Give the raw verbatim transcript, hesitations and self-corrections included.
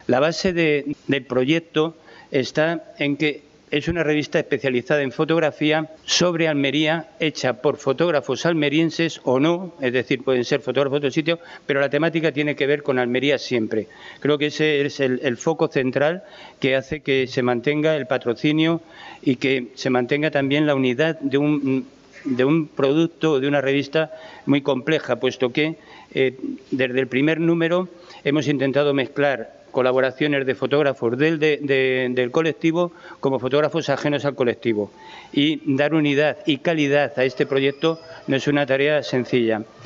La base de, del proyecto está en que es una revista especializada en fotografía sobre Almería, hecha por fotógrafos almerienses o no, es decir, pueden ser fotógrafos de otro sitio, pero la temática tiene que ver con Almería siempre. Creo que ese es el, el foco central que hace que se mantenga el patrocinio y que se mantenga también la unidad de un, de un producto, de una revista muy compleja, puesto que eh, desde el primer número hemos intentado mezclar colaboraciones de fotógrafos del, de, de, del colectivo como fotógrafos ajenos al colectivo. Y dar unidad y calidad a este proyecto no es una tarea sencilla.